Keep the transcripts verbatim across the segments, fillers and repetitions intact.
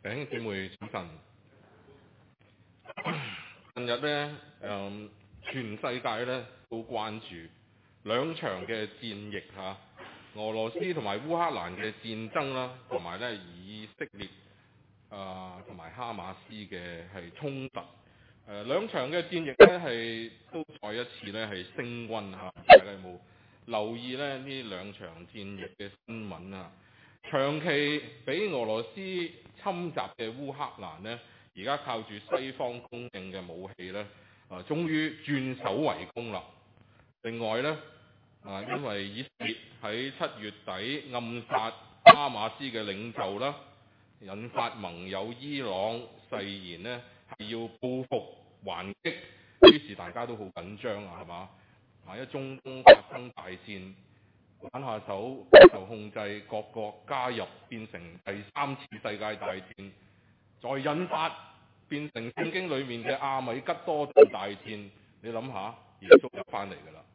弟兄姊妹早晨。近日咧，誒，全世界咧都關注兩場嘅戰役嚇，俄羅斯同埋烏克蘭嘅戰爭啦，同埋咧以色列啊同埋哈馬斯嘅係衝突。誒兩場嘅戰役咧係都再一次咧係升溫嚇，大家有冇留意咧呢兩場戰役嘅新聞啊？長期俾俄羅斯侵襲嘅烏克蘭呢，而家靠住西方供應嘅武器呢，啊，終於轉守為攻啦。另外呢，啊，因為以色列喺七月底暗殺哈馬斯嘅領袖啦，引發盟友伊朗誓言呢係要報復還擊，於是大家都好緊張啊，係嘛？萬一中東發生大戰，玩下手就控制各國加入，變成第三次世界大戰，再引發變成聖經裏面嘅阿米吉多頓大戰，你諗下，耶穌就翻嚟㗎啦。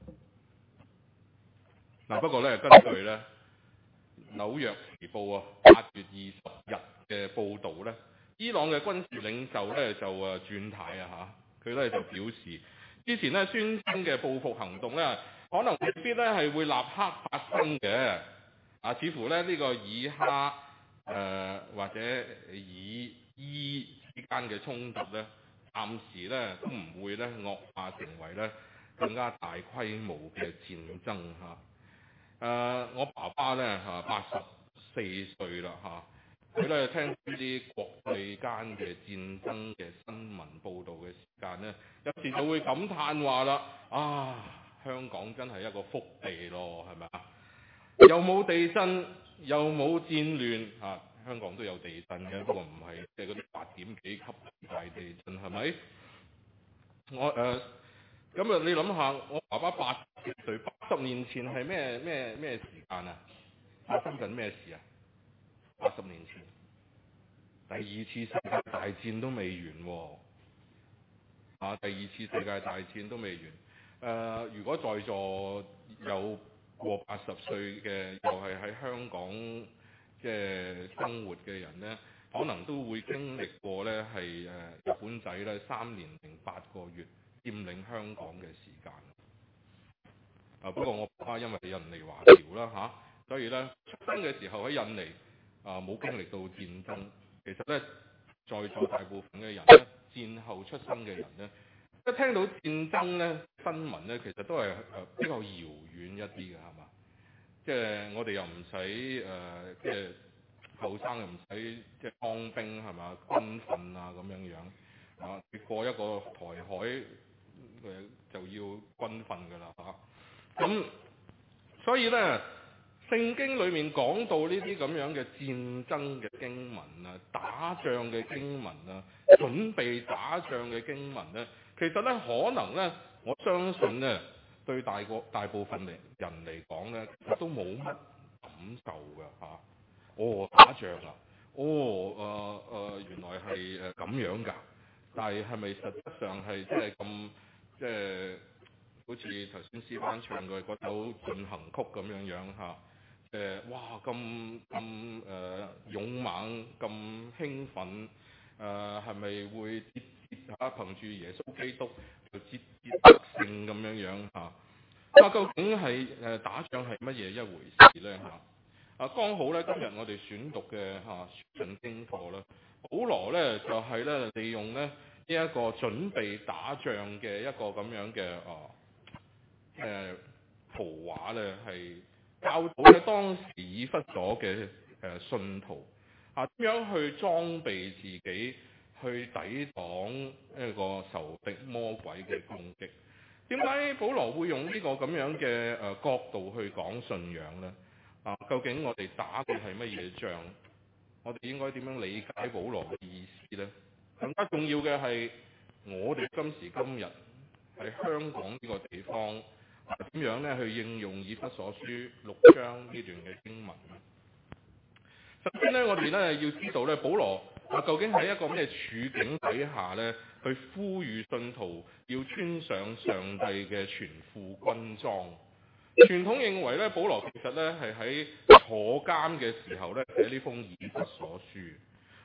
嗱，不過咧，根據咧紐約時報啊八月二十日嘅報導咧，伊朗嘅軍事領袖咧就誒轉態啊嚇，佢咧就表示，之前咧宣稱嘅報復行動咧，可能未必咧係會立刻發生嘅，啊，似乎咧呢、這個以哈誒、呃、或者以伊之間嘅衝突咧，暫時咧都唔會咧惡化成為咧更加大規模嘅戰爭嚇。誒、呃，我爸爸咧嚇八十四歲啦嚇，佢咧聽呢啲國際間嘅戰爭嘅新聞報導嘅時間咧，有時就會感嘆話啦，啊，香港真係一個福地咯，係咪啊？又冇地震，又冇戰亂嚇，香港都有地震嘅，不過唔係即係嗰啲八點幾級大地震，係咪？我誒。呃咁啊！你諗下，我爸爸八十歲，八十年前係咩咩咩時間啊？發生緊咩事啊？八十年前，第二次世界大戰都未完喎、哦，啊！第二次世界大戰都未完。誒、呃，如果在座有過八十歲嘅，又係喺香港即係生活嘅人咧，可能都會經歷過咧係誒日本仔咧三年零八個月佔領香港嘅時間，啊不過我爸爸因為印尼華僑啦嚇，所以咧出生嘅時候喺印尼啊冇經歷到戰爭。其實咧，在座大部分嘅人咧，戰後出生嘅人咧，一聽到戰爭咧新聞咧，其實都係誒比較遙遠一啲嘅，係嘛？即係我哋又唔使誒，即係後生又唔使即係當兵係嘛，軍訓啊咁樣樣啊，越過一個台海。就要軍訓㗎啦嚇，咁所以咧聖經裏面講到呢啲咁樣嘅戰爭嘅經文啊，打仗嘅經文啊，準備打仗嘅經文咧，其實咧可能咧，我相信咧對大個大部分嚟人嚟講咧，其實都冇乜感受㗎嚇。哦，打仗啊，哦誒誒、呃呃，原來係誒咁樣㗎，但係係咪實質上係即係咁？即係好似頭先詩班唱嘅嗰首進行曲咁樣樣嚇，誒哇咁咁誒勇猛咁興奮，誒係咪會節節嚇憑住耶穌基督就節節得勝咁樣樣嚇？啊究竟係誒打仗係乜嘢一回事咧嚇？啊剛好咧今日我哋選讀嘅嚇信經課咧，保羅咧就係、是、咧利用咧。呢一個準備打仗嘅一個咁樣嘅啊誒圖畫咧，係教導咧當時以弗所嘅誒信徒啊點樣去裝備自己，去抵擋一個仇敵魔鬼嘅攻擊。點解保羅會用呢個咁樣嘅誒角度去講信仰咧？啊，究竟我哋打嘅係乜嘢仗？我哋應該點樣理解保羅嘅意思咧？更加重要嘅係，我哋今時今日喺香港呢個地方點樣咧去應用以弗所書六章呢段嘅經文？首先咧，我哋咧要知道咧，保羅啊究竟喺一個咩處境底下咧，去呼籲信徒要穿上上帝嘅全副軍裝。傳統認為咧，保羅其實咧係喺坐監嘅時候咧寫呢封以弗所書。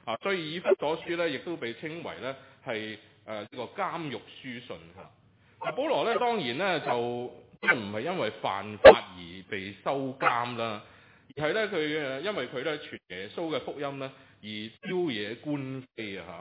啊，所以以弗所書咧亦都被稱為咧係誒呢個監獄書信嚇。啊，保羅咧當然咧就即係唔係因為犯法而被收監啦，而係咧佢誒因為佢咧傳耶穌嘅福音咧而招惹官非啊嚇。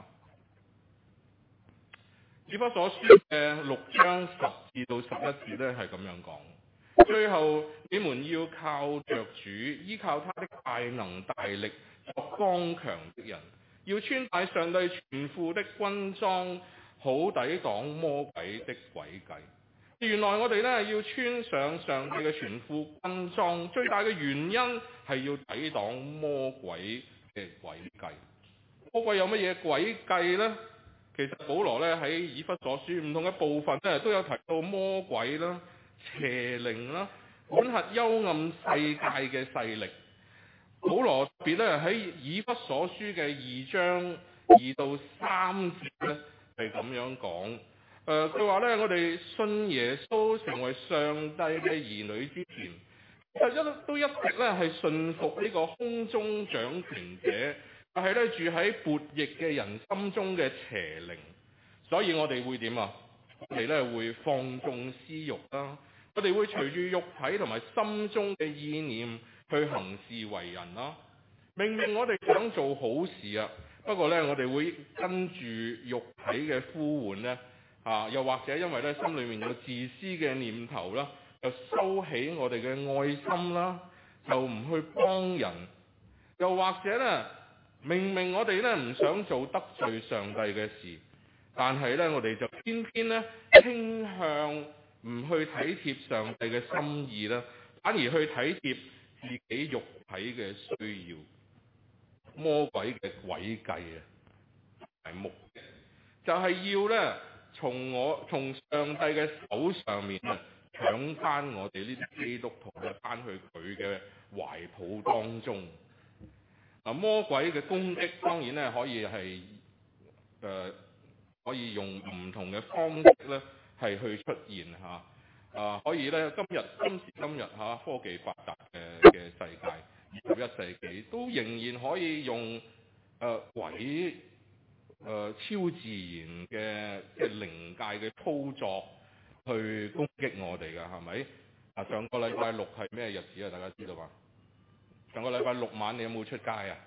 以弗所書嘅六章十至到十一節咧係咁樣講，最後你們要靠着主，依靠他的大能大力，作剛強的人，要穿戴上帝全副的軍裝，好抵擋魔鬼的詭計。原來我哋咧要穿上上帝嘅全副軍裝，最大嘅原因係要抵擋魔鬼嘅詭計。魔鬼有乜嘢詭計呢？其實保羅咧喺以弗所書唔同嘅部分咧都有提到魔鬼啦、邪靈啦、管轄幽暗世界嘅勢力。保羅特別咧喺以弗所書嘅二章二到三節咧係咁樣講。誒佢話咧，我哋信耶穌成為上帝嘅兒女之前，其實一都一直咧係順服呢個空中掌權者。但係咧住喺悖逆嘅人心中嘅邪靈，所以我哋會點啊？我哋咧會放縱私慾啦，我哋會隨住肉體同埋心中嘅意念去行事為人啦。明明我哋想做好事啊，不過咧我哋會跟住肉體嘅呼喚咧，啊又或者因為咧心裏面有自私嘅念頭啦，就收起我哋嘅愛心啦，就唔去幫人，又或者咧。明明我哋咧唔想做得罪上帝嘅事，但係咧我哋就偏偏咧傾向唔去體貼上帝嘅心意啦，反而去體貼自己肉體嘅需要。魔鬼嘅詭計啊，係目的就係要咧從我從上帝嘅手上面啊搶翻我哋呢啲基督徒咧翻去佢嘅懷抱當中。嗱，魔鬼嘅攻擊當然咧可以係誒、呃、可以用唔同嘅方式咧係去出現嚇，啊、呃、可以咧今日今時今日嚇、啊、科技發達嘅嘅世界二十一世紀都仍然可以用誒、呃、鬼誒、呃、超自然嘅即係靈界嘅操作去攻擊我哋㗎，係咪？啊，上個禮拜六係咩日子啊？大家知道嘛？上個禮拜六晚你有冇出街啊？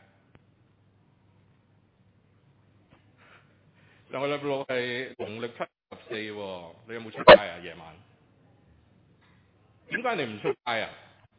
上個禮拜六係農曆七十四喎，你有冇出街啊？夜晚？點解你唔出街啊？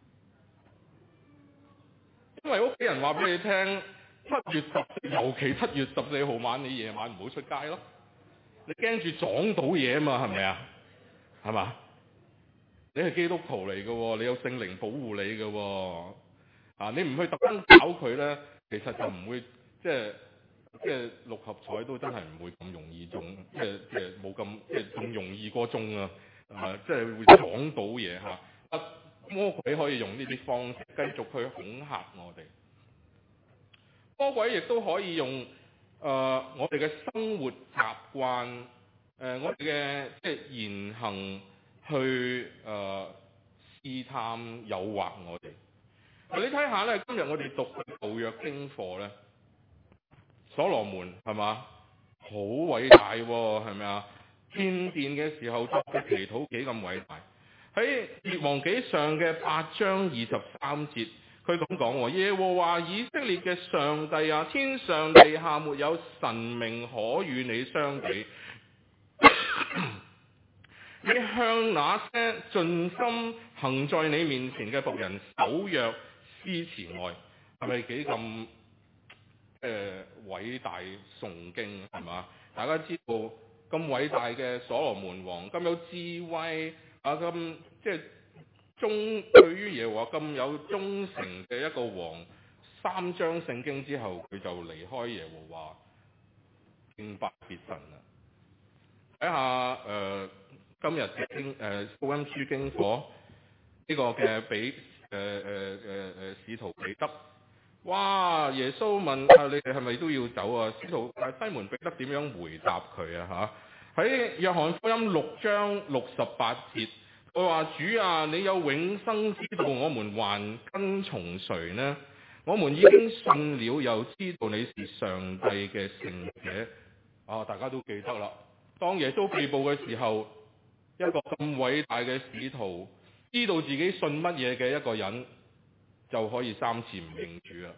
因為屋企人話俾你聽，七月十四，尤其七月十四號晚，你夜晚唔好出街咯。你驚住撞到嘢啊嘛，係咪啊？係嘛？你係基督徒嚟嘅喎，你有聖靈保護你嘅喎。啊！你唔去特登搞佢咧，其實就唔會即係即係六合彩都真係唔會咁容易中，即係即係冇咁即係咁容易過中啊！啊，即係會撞到嘢嚇。啊，魔鬼可以用呢啲方式繼續去恐嚇我哋。魔鬼亦都可以用誒、呃、我哋嘅生活習慣，誒、呃、我哋嘅即係言行去誒、呃、試探誘惑我哋。你睇下咧，今日我哋讀嘅舊約經課咧，所羅門係嘛，好偉大喎，係咪啊？建殿嘅時候作嘅祈禱幾咁偉大。喺列王紀上嘅八章二十三節，佢咁講：耶和華以色列嘅上帝啊，天上地下沒有神明可與你相比。你向那些盡心行在你面前嘅僕人守約施慈愛，係咪幾咁誒偉大崇敬係嘛？大家知道咁偉大嘅所羅門王，咁有智慧啊，咁即係忠對於耶和華咁有忠誠嘅一個王，三章聖經之後佢就離開耶和華，敬拜別神啦。睇下誒今日嘅經誒福音書經課呢、這個嘅比。誒誒誒誒使徒彼得，哇！耶穌問啊，你哋係咪都要走啊？使徒啊西門彼得點樣回答佢啊？嚇，喺約翰福音六章六十八節，佢話：主啊，你有永生之道，我們還跟從誰呢？ 我們已經信了，又知道你是上帝嘅聖者。啊，大家都記得啦。當耶穌被捕嘅時候，一個咁偉大嘅使徒，知道自己信乜嘢嘅一個人，就可以三次唔認主啦。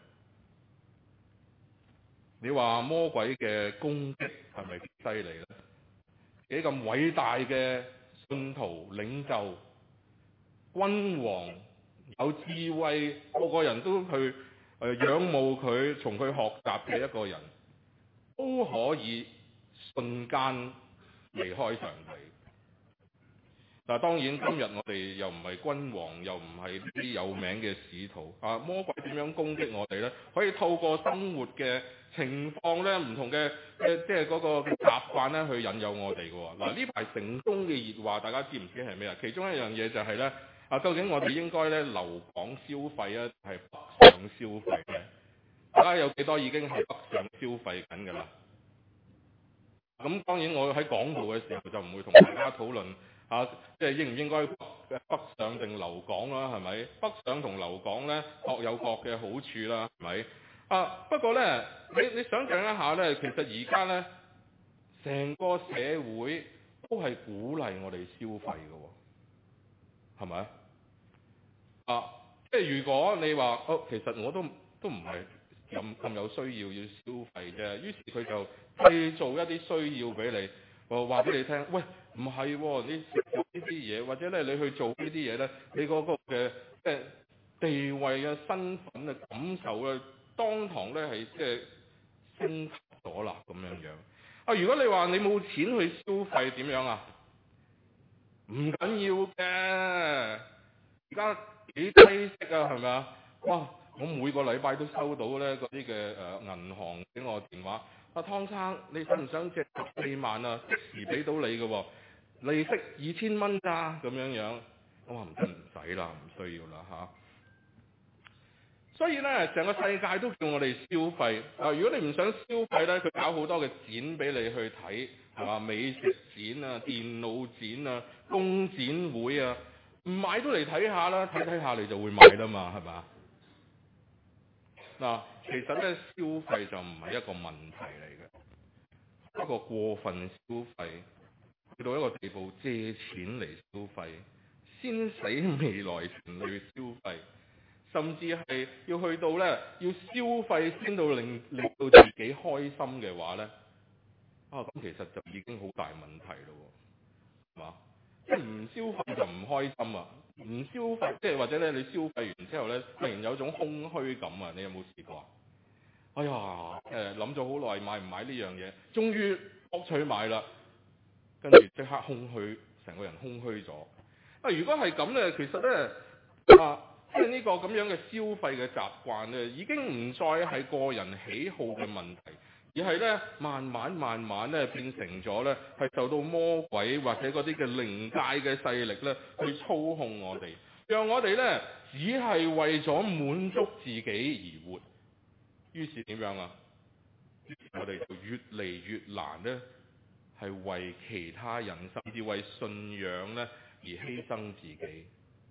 你話魔鬼嘅攻擊係咪犀利咧？幾咁偉大嘅信徒領袖、君王，有智慧，個個人都去誒仰慕佢，從佢學習嘅一個人，都可以瞬間離開上帝。嗱，當然今日我哋又唔係君王，又唔係啲有名嘅使徒啊！魔鬼點樣攻擊我哋呢？可以透過生活嘅情況咧，唔同嘅誒，即係嗰個習慣咧，去引誘我哋嘅喎。嗱，呢排城中嘅熱話，大家知唔知係咩啊？其中一樣嘢就係咧，啊，究竟我哋應該咧留港消費啊，係北上消費嘅？大家有幾多已經係北上消費緊㗎啦？咁當然我喺講道嘅時候就唔會同大家討論。啊，即係應唔應該北上定留港啦？係咪？北上同留港咧各有各嘅好處啦，係咪？啊，不過咧，你你想象一下咧，其實而家咧成個社會都係鼓勵我哋消費嘅喎，係咪？啊，即係如果你話哦，其實我都都唔係咁咁有需要要消費啫，於是佢就製造一啲需要俾你。我話俾你聽，喂，唔係喎，你食咗呢啲嘢，或者咧你去做呢啲嘢咧，你嗰個嘅即係地位啊、身份啊、感受啊，當堂咧係即係升級咗啦咁樣樣。啊，如果你話你冇錢去消費點樣啊？唔緊要嘅，而家幾低息啊，係咪啊？哇！我每個禮拜都收到咧嗰啲嘅誒銀行俾我電話。阿湯生，你想唔想借十四萬啊？即時俾到你嘅喎，利息二千蚊咋咁樣樣。我話唔得，唔使啦，唔需要啦嚇。所以咧，成個世界都叫我哋消費。啊，如果你唔想消費咧，佢搞好多嘅展俾你去睇，係嘛？美食展啊、電腦展啊、工展會啊，唔買都嚟睇下啦，睇睇下你就會買啦嘛，係嘛？嗱，其實咧消費就唔係一個問題嚟嘅，不過過分消費去到一個地步，借錢嚟消費，先使未來錢去消費，甚至係要去到咧要消費先到令令到自己開心嘅話咧，啊咁其實就已經好大問題咯，係嘛？即係唔消費就唔開心啊！唔消費即係或者咧，你消費完之後咧，突然有種空虛感啊！你有冇試過啊？哎呀，誒諗咗好耐買唔買呢樣嘢，終於博取買啦，跟住即刻空虛，成個人空虛咗。啊，如果係咁咧，其實咧啊，即係呢個咁樣嘅消費嘅習慣咧，已經唔再係個人喜好嘅問題。而係咧，慢慢慢慢咧變成咗咧，係受到魔鬼或者嗰啲嘅靈界嘅勢力咧去操控我哋，讓我哋咧只係為咗滿足自己而活。於是點樣啊？我哋就越嚟越難咧，係為其他人甚至為信仰咧而犧牲自己。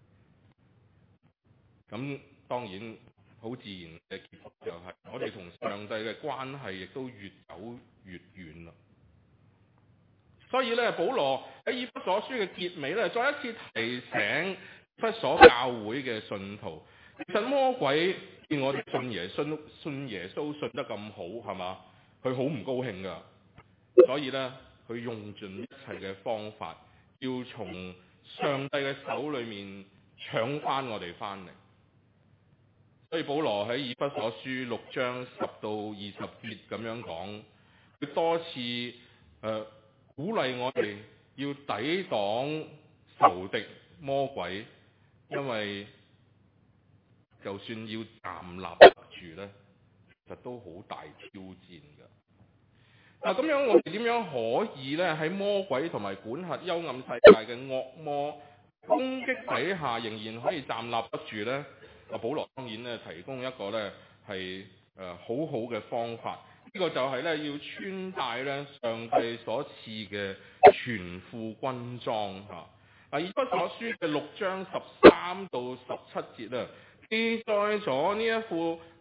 咁當然。好自然嘅結果就係，我哋同上帝嘅關係亦都越走越遠啦。所以咧，保羅喺以弗所書嘅結尾咧，再一次提醒以弗所教會嘅信徒，其實魔鬼見我哋信耶穌、信耶穌信得咁好，係嘛？佢好唔高興噶。所以咧，佢用盡一切嘅方法，要從上帝嘅手裏面搶翻我哋翻嚟。所以保羅喺以弗所書六章十到二十節咁樣講，佢多次誒、呃、鼓勵我哋要抵擋仇敵魔鬼，因為就算要站立得住咧，其實都好大挑戰㗎。嗱，咁樣我哋點樣可以咧喺魔鬼同埋管轄幽暗世界嘅惡魔攻擊底下，仍然可以站立得住咧？啊，保羅當然咧提供一個咧係誒好好嘅方法，呢、這個就係咧要穿戴咧上帝所賜嘅全副軍裝嚇。啊，以弗所書嘅六章十三到十七節啊，記載咗呢一副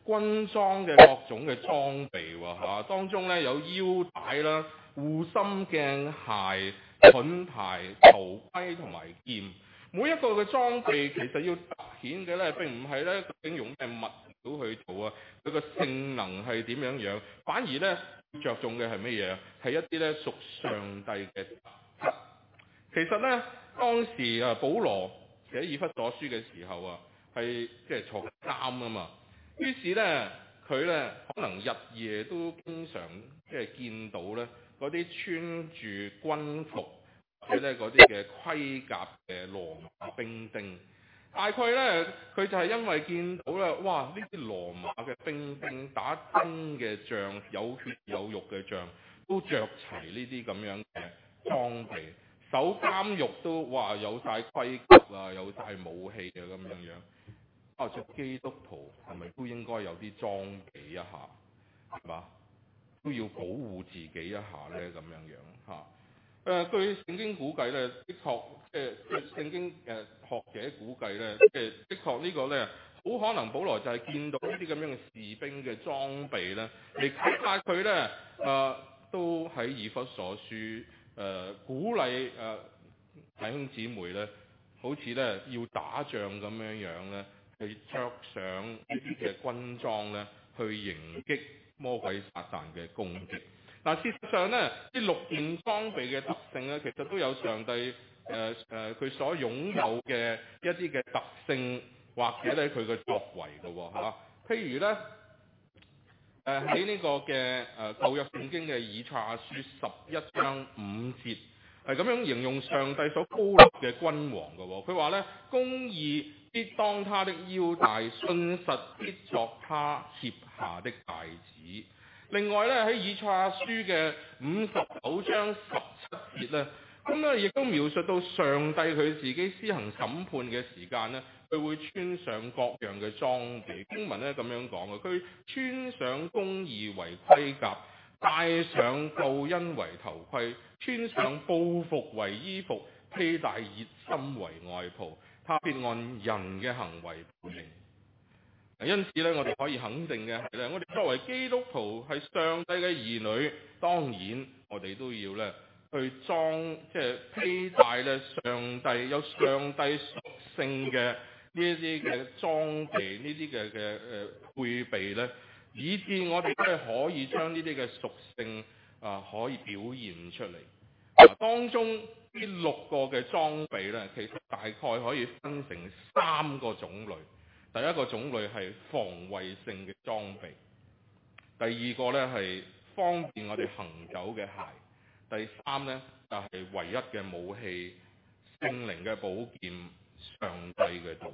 軍裝嘅各種嘅裝備喎嚇，當中咧有腰帶啦、護心鏡、鞋、盾牌、頭盔同埋劍。每一個嘅裝備其實要凸顯嘅咧，並唔係咧究竟用咩物料去做啊，佢個性能係點樣樣，反而咧着重嘅係乜嘢？係一啲咧屬上帝嘅特質。其實咧當時啊，保羅寫以弗所書嘅時候啊，係即係坐監啊嘛。於是咧，佢咧可能日夜都經常即係見到咧嗰啲穿住軍服或者咧嗰啲嘅盔甲嘅羅馬兵丁。大概咧，佢就係因為見到咧，哇！呢啲羅馬嘅兵丁打真嘅仗，有血有肉嘅仗，都着齊呢啲咁樣嘅裝備，守監獄都哇有晒盔甲啊，有晒武器啊咁樣樣。啊，做基督徒係咪都應該有啲裝備一下，係嘛？都要保護自己一下咧，咁樣樣嚇。誒、呃，據聖經估計咧，的確即係聖經誒學者估計咧，即係的確呢個咧，好可能保羅就係見到呢啲咁樣嘅士兵嘅裝備咧，嚟啟發佢咧誒，都喺以弗所書誒、呃、鼓勵誒、呃、弟兄姊妹咧，好似咧要打仗咁樣樣咧。係着上呢啲嘅軍裝咧，去迎擊魔鬼撒旦嘅攻擊。嗱，事實上咧，呢六件裝備嘅特性咧，其實都有上帝誒誒佢所擁有嘅一啲嘅特性，或者咧佢嘅作為嘅喎嚇。譬如咧，誒喺呢個嘅誒舊約聖經嘅以賽亞書十一章五節，係咁樣形容上帝所高立嘅君王嘅喎。佢話咧，公義必當他的腰帶，信實必作他脅下的帶子。另外咧喺以賽亞書嘅五十九章十七節咧，咁咧亦都描述到上帝佢自己施行審判嘅時間咧，佢會穿上各樣嘅裝備。經文咧咁樣講嘅，佢穿上公義為盔甲，戴上救恩為頭盔，穿上報復為衣服，披戴熱心為外袍。他必按人嘅行為報應。因此咧，我哋可以肯定嘅係咧，我哋作為基督徒係上帝嘅兒女，當然我哋都要咧去裝，即係披戴咧上帝有上帝屬性嘅呢一啲嘅裝備，呢啲嘅嘅誒配備咧，以致我哋都係可以將呢啲嘅屬性啊、呃、可以表現出嚟。啊，當中呢六個嘅裝備咧，其實大概可以分成三個種類。第一個種類係防衛性嘅裝備，第二個咧係方便我哋行走嘅鞋，第三咧就係、是、唯一嘅武器，聖靈嘅寶劍，上帝嘅道。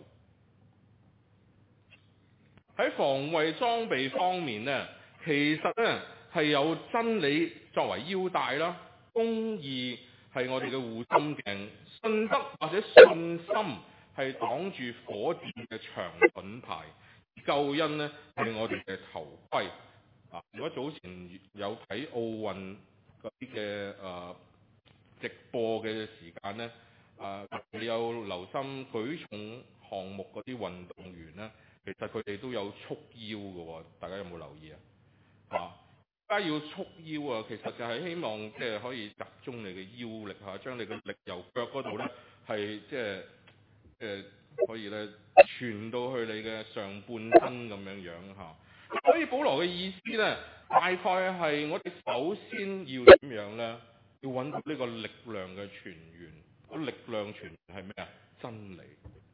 喺防衛裝備方面咧，其實咧係有真理作為腰帶啦，公義係我哋嘅護心鏡，信德或者信心係擋住火箭嘅長盾牌，救恩咧係我哋嘅頭盔。啊，如果早前有睇奧運嗰啲嘅誒直播嘅時間咧，啊，你有留心舉重項目嗰啲運動員咧，其實佢哋都有束腰嘅喎，大家有冇留意啊？啊，而家要束腰啊，其實就係希望即係可以集中你嘅腰力嚇，將你嘅力由腳嗰度咧係即係。誒、呃、可以咧傳到去你嘅上半身咁樣樣嚇，所以保羅嘅意思咧，大概係我哋首先要點樣咧？要揾到呢個力量嘅泉源。個力量泉源係咩啊？真理。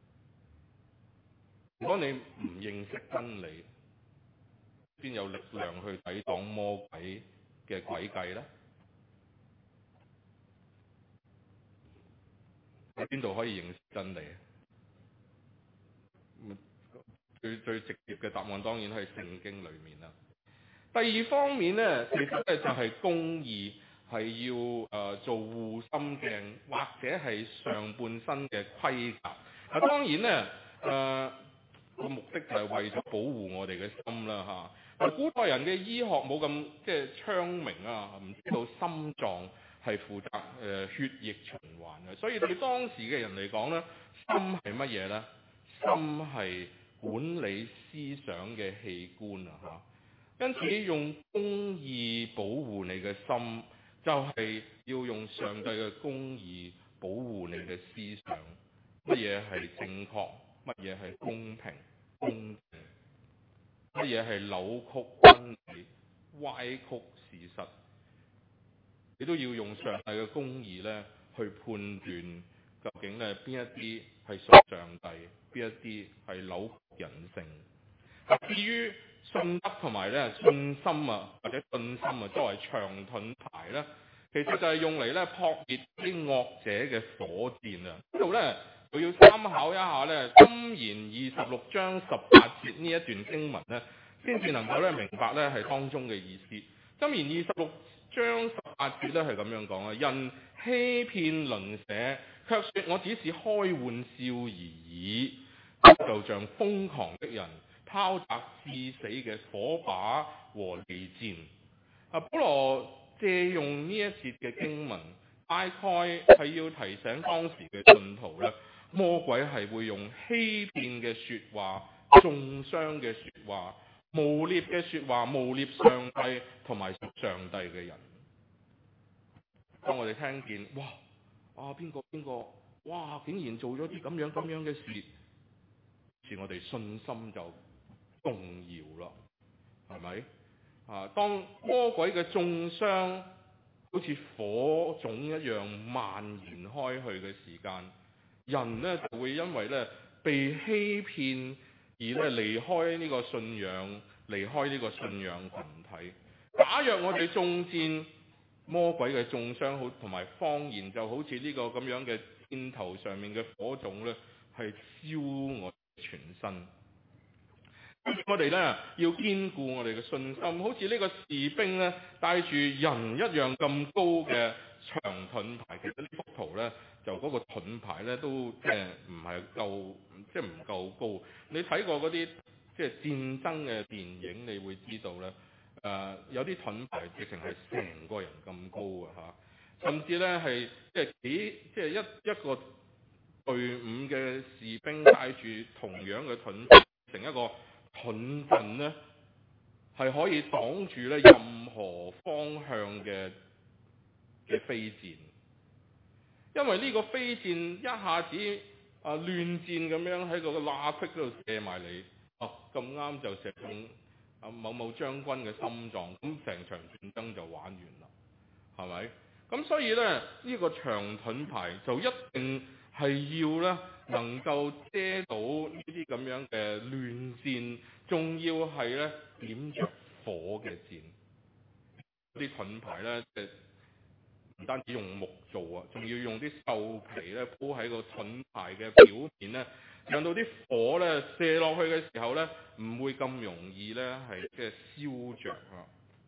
如果你唔認識真理，邊有力量去抵擋魔鬼嘅詭計咧？喺邊度可以認識真理？最最直接嘅答案當然係聖經裏面啦。第二方面咧，其實咧就係公義，係要誒、呃、做護心鏡或者係上半身嘅盔甲。啊，當然咧誒個目的就係為咗保護我哋嘅心啦嚇。古代人嘅醫學冇咁即係昌明啊，唔知道心臟係負責誒、呃、血液循環嘅，所以對當時嘅人嚟講咧，心係乜嘢咧？心係管理思想嘅器官啊嚇。因此用公義保護你嘅心，就係要用上帝嘅公義保護你嘅思想。乜嘢係正確？乜嘢係公平、公正？乜嘢係扭曲真理、歪曲事實？你都要用上帝嘅公義咧去判斷，究竟咧邊一啲係屬上帝，邊一啲係扭曲人性。至於信德同埋咧信心啊，或者信心啊，作為長盾牌咧，其實就係用嚟咧撲滅啲惡者嘅火箭啊！呢度咧，佢要參考一下咧《箴言》二十六章十八節呢一段經文咧，先至能夠咧明白咧係當中嘅意思。《箴言》二十六章十八節咧係咁樣講啊：人欺騙鄰舍，卻說我只是開玩笑而已，就像瘋狂的人拋擲致死嘅火把和利箭。啊，保羅借用呢一節嘅經文，大概係要提醒當時嘅信徒咧，魔鬼係會用欺騙嘅說話、中傷嘅說話、誣衊嘅說話、誣衊上帝同埋屬上帝嘅人。當我哋聽見哇啊邊個邊個哇竟然做咗啲咁樣咁樣嘅事，是我哋信心就動搖啦，係咪？啊，當魔鬼嘅中傷好似火種一樣蔓延開去嘅時間，人呢就會因為咧被欺騙而咧離開呢個信仰，離開呢個信仰群體。假若我哋中箭，魔鬼嘅中傷好同埋謊言就好似呢個咁樣嘅箭頭上面嘅火種咧，係燒我全身。我哋咧要堅固我哋嘅信心，好似呢個士兵咧帶住人一樣咁高嘅長盾牌。其實呢幅圖咧就嗰個盾牌咧都即係唔係夠，即係唔夠高。你睇過嗰啲即係戰爭嘅電影，你會知道咧，誒、呃、有啲盾牌直情係成個人咁高嘅嚇，甚至咧係即係幾即係一一個隊伍嘅士兵帶住同樣嘅盾牌成一個盾陣咧，係可以擋住咧任何方向嘅嘅飛箭，因為呢個飛箭一下子啊亂箭咁樣喺個罅隙度射埋嚟，哦咁啱就射中啊某某將軍嘅心臟，咁成場戰爭就玩完啦，係咪？咁所以咧呢、呢個長盾牌就一定係要咧能夠遮到呢啲咁樣嘅亂箭，仲要係咧點着火嘅箭。啲盾牌咧誒唔單止用木做啊，仲要用啲獸皮咧鋪喺個盾牌嘅表面咧，讓到啲火咧射落去嘅時候咧唔會咁容易咧係即係燒着啊。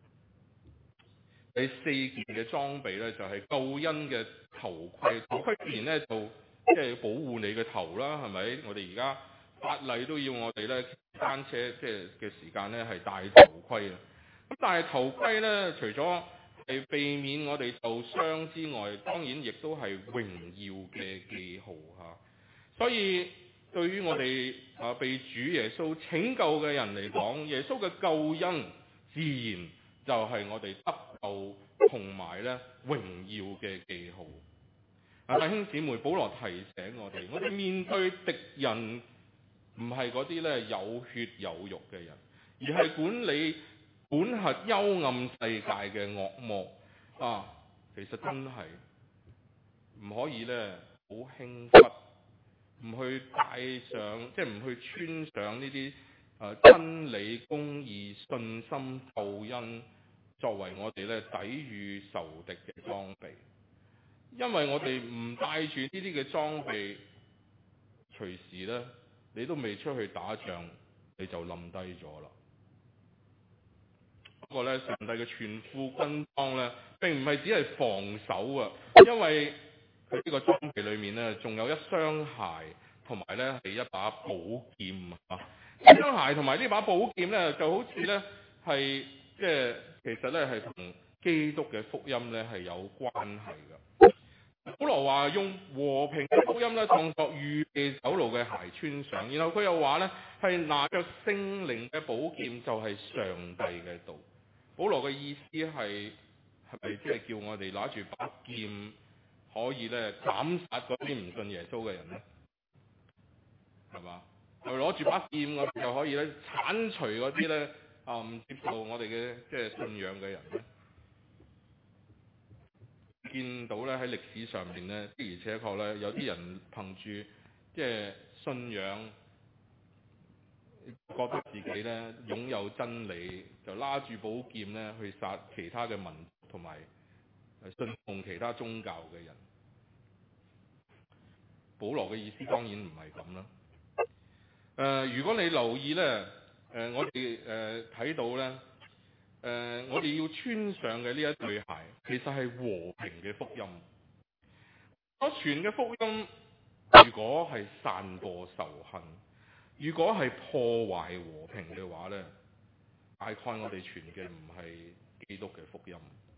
第四件嘅裝備咧就係、是、救恩嘅頭盔，頭盔自然咧就即係要保護你嘅頭啦，係咪？我哋而家法例都要我哋咧單車即係嘅時間咧係戴頭盔啊。咁但係頭盔咧，除咗係避免我哋受傷之外，當然亦都係榮耀嘅記號嚇。所以對於我哋啊被主耶穌拯救嘅人嚟講，耶穌嘅救恩自然就係我哋得救同埋咧榮耀嘅記號。啊，弟兄姊妹，保羅提醒我哋，我哋面對敵人唔係嗰啲咧有血有肉嘅人，而係管理管轄幽暗世界嘅惡魔啊。其實真係唔可以咧好輕忽，唔去帶上，即係唔去穿上呢啲誒真理、公義、信心、救恩作為我哋咧抵禦仇敵嘅裝備。因為我哋唔帶住呢啲嘅裝備，隨時咧你都未出去打仗，你就冧低咗啦。不過咧，上帝嘅全副軍裝咧，並唔係只係防守啊，因為佢呢個裝備裏面咧，仲有一雙鞋，同埋咧係一把寶劍啊！呢雙鞋同埋呢把寶劍咧，就好似咧係即係其實咧係同基督嘅福音咧係有關係嘅。 保羅話用和平嘅福音咧，當作預備走路嘅鞋穿上，然後佢又話咧係拿着聖靈嘅寶劍，就係上帝嘅道。保羅嘅意思係係咪即係叫我哋拿住把劍，可以咧斬殺嗰啲唔信耶穌嘅人咧？係嘛？就攞住把劍，我哋就可以咧剷除嗰啲咧啊唔接受我哋嘅即係信仰嘅人咧。見到咧喺歷史上面咧，的而且確咧有啲人憑住即係信仰，覺得自己咧擁有真理，就拉住寶劍咧去殺其他嘅民族同埋信奉其他宗教嘅人。保羅嘅意思當然唔係咁啦。誒、呃，如果你留意咧，誒、呃，我哋誒睇到咧，誒、呃，我哋要穿上嘅呢一對鞋，其實係和平嘅福音。所傳嘅福音，如果係散播仇恨，如果係破壞和平嘅話咧，大概我哋傳嘅唔係基督嘅福音。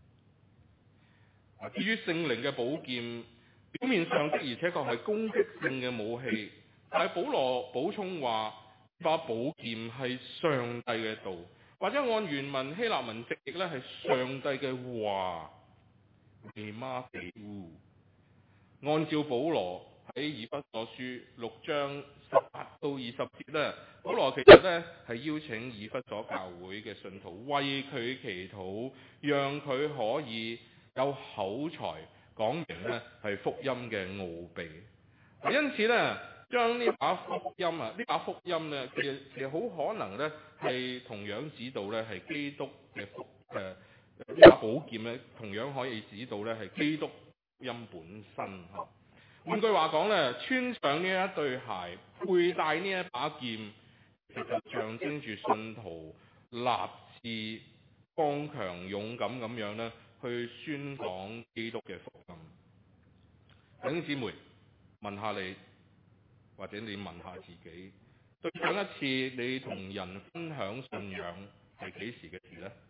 至於聖靈嘅寶劍，表面上的而且確係攻擊性嘅武器，但係保羅補充話，把寶劍係上帝嘅道，或者按原文希臘文直譯咧係上帝嘅話，尼瑪比烏。按照保羅喺以弗所書六章十八到二十節咧，保羅其實咧係邀請以弗所教會嘅信徒為佢祈禱，讓佢可以有口才講明咧係福音嘅奧秘。因此咧，將呢把福音啊，呢把福音咧，其實其實好可能咧係同樣指導咧係基督嘅福誒呢把寶劍咧，同樣可以指導咧係基督音本身嚇。換句話講咧，穿上呢一對鞋，佩戴呢一把劍，其實象徵住信徒立志剛強勇敢咁樣咧，去宣講基督嘅福音。弟兄姊妹，問下你，或者你問下自己，對上一次你同人分享信仰係幾時嘅事呢？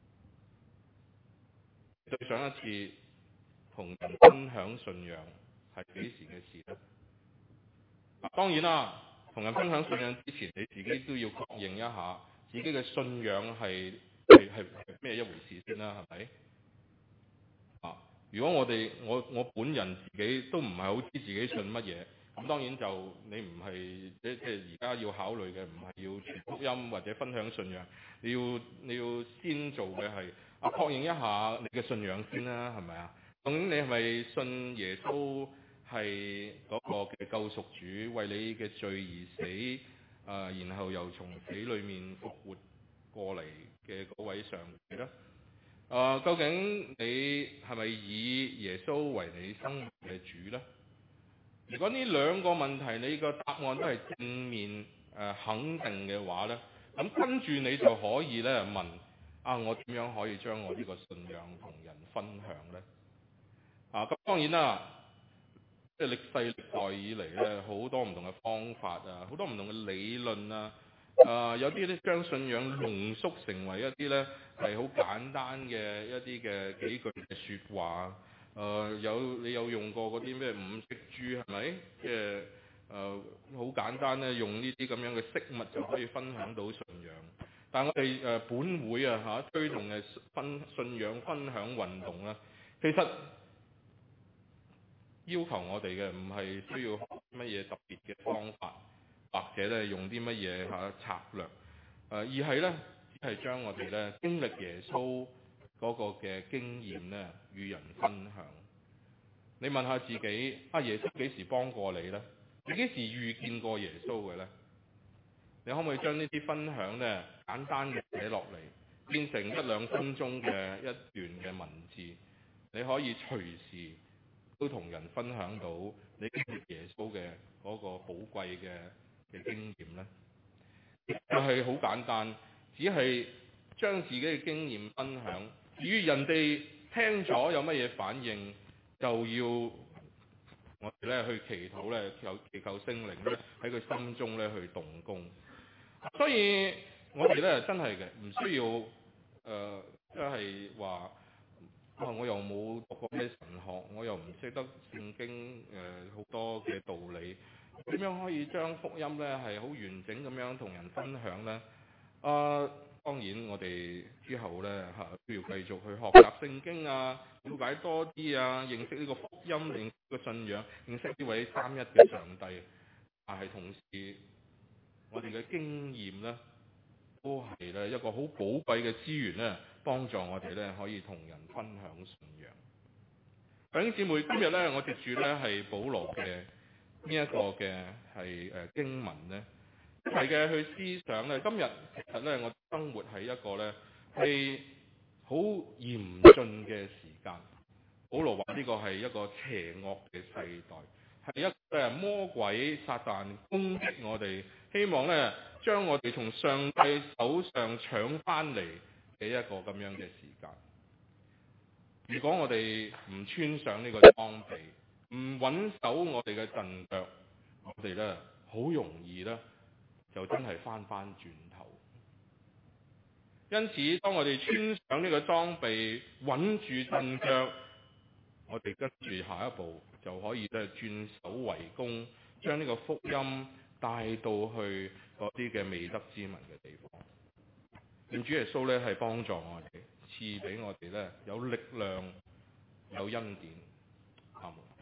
對上一次同人分享信仰係幾時嘅事呢？當然啦，同人分享信仰之前，你自己都要確認一下自己嘅信仰係係係咩一回事先啦，係咪？啊，如果我哋我我本人自己都唔係好知自己信乜嘢，咁當然就你唔係即即係而家要考慮嘅唔係要傳福音或者分享信仰，你要你要先做嘅係啊確認一下你嘅信仰先啦，係咪啊？究竟你係咪信耶穌係嗰個嘅救贖主，為你嘅罪而死，啊，然後又從死裏面復活過嚟嘅嗰位上帝咧？啊，究竟你係咪以耶穌為你生命嘅主呢？如果呢兩個問題你個答案都係正面誒、呃、肯定嘅話呢，咁跟住你就可以咧問啊，我點樣可以將我呢個信仰同人分享呢？啊，咁當然啦，即係歷世歷代以嚟咧，好多唔同嘅方法啊，好多唔同嘅理論啊，啊有啲咧將信仰濃縮成為一啲咧係好簡單嘅一啲嘅幾句嘅説話。誒、呃、有你有用過嗰啲咩五色珠係咪？即係誒好簡單咧，用呢啲咁樣嘅飾物就可以分享到信仰。但係我哋誒、呃、本會啊嚇推動嘅分信仰分享運動咧，其實要求我哋嘅唔係需要乜嘢特別嘅方法，或者咧用啲乜嘢嚇策略，誒、呃、而係咧只係將我哋咧經歷耶穌嗰個嘅經驗咧與人分享。你問下自己，啊耶穌幾時幫過你呢？你幾時遇見過耶穌嘅呢？你可唔可以將呢啲分享咧簡單嘅寫落嚟，變成一兩分鐘嘅一段嘅文字？你可以隨時都同人分享到你經歷耶穌嘅嗰個寶貴嘅嘅經驗呢？就係好簡單，只係將自己嘅經驗分享。至於人哋聽咗有乜嘢反應，就要我哋咧去祈禱咧，求祈求聖靈咧喺佢心中咧去動工。所以我哋咧真係嘅，唔需要誒，即係話啊，我又冇讀過咩神學，我又唔識得聖經誒好、呃、多嘅道理，點樣可以將福音咧係好完整咁樣同人分享呢？啊、呃，當然我哋之後咧嚇都要繼續去學習聖經啊，了解多啲啊，認識呢個福音，認識個信仰，認識呢位三一嘅上帝。但係同時，我哋嘅經驗咧，都係咧一個好寶貴嘅資源咧，幫助我哋咧可以同人分享信仰。弟兄姊妹，今日咧我接住咧係保羅嘅呢一個嘅係誒經文咧，係嘅去思想咧。今日其實咧我生活喺一個咧係好嚴峻嘅時間。保羅話呢個係一個邪惡嘅世代。係一個魔鬼撒旦攻擊我哋，希望咧將我哋從上帝手上搶翻嚟嘅一個咁樣嘅時間。如果我哋唔穿上呢個裝備，唔穩守我哋嘅陣腳，我哋咧好容易咧就真係翻翻轉頭。因此，當我哋穿上呢個裝備，穩住陣腳，我哋跟住下一步就可以咧轉守為攻，將呢個福音帶到去嗰啲嘅未得之民嘅地方。願主耶穌咧係幫助我哋，賜俾我哋咧有力量、有恩典。阿門。